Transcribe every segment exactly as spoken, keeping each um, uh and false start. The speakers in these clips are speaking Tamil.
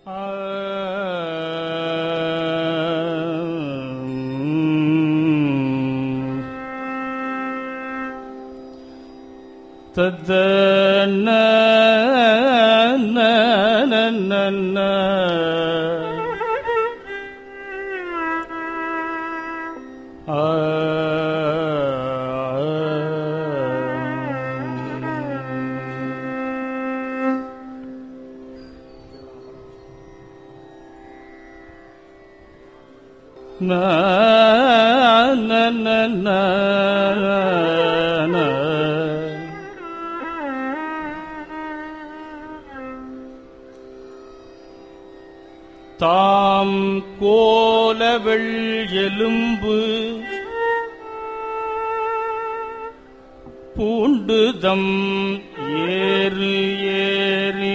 தத்தன na na na na na தாம் கோலவெள் எலும்பு பூண்டுதம் ஏறு ஏறி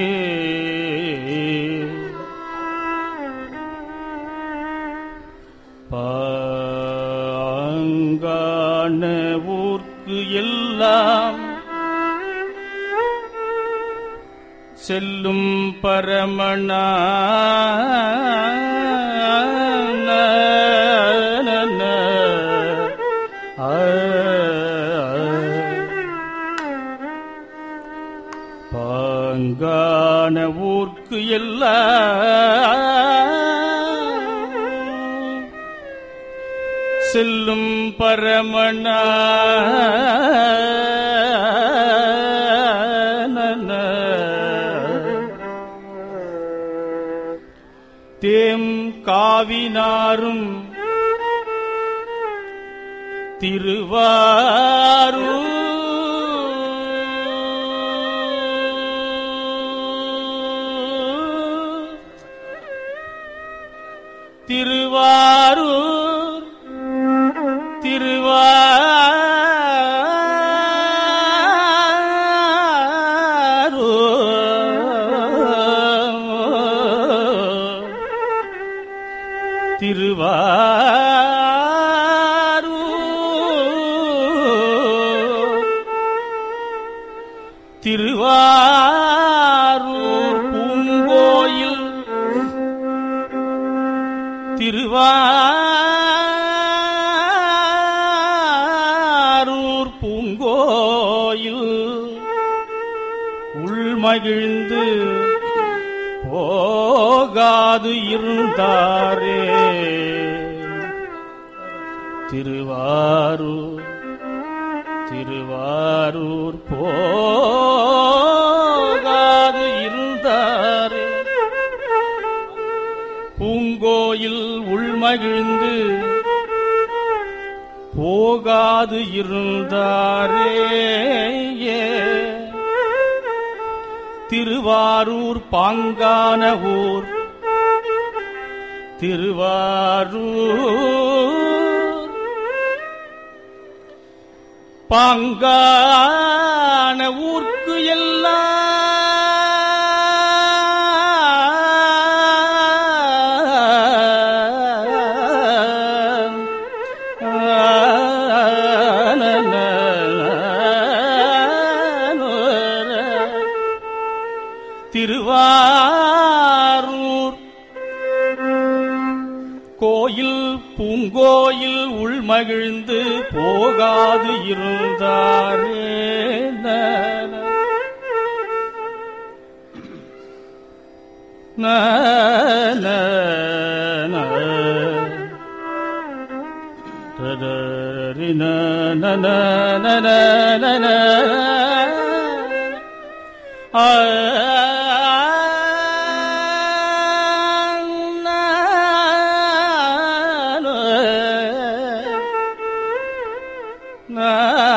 பாங்கான ஊர்க்கு எல்லாம் செல்லும் பரமனா பாங்கான ஊர்க்கு எல்லாம் செல்லும் பரமனா தேம் காவினாரும் திருவாரூர் திருவாரூர் திருவாரூர் திருவாரூர் திருவாரூர் பூங்கோயில் திருவாரூர் பூங்கோயில் உள்மகிழ்ந்து போகாது இருந்தாரே திருவாரூர் திருவாரூர் போகாது இருந்தாரே பூங்கோயில் உள்மகிழ்ந்து போகாது இருந்தாரே திருவாரூர் பாங்கான ஊர் திருவாரூர் பாங்கான ஊர்க்கு எல்லாம் திருவாரூர் கோயில் பூங்கோயில் உள்மகிழ்ந்து போகாது இருந்தாரே ந ஆ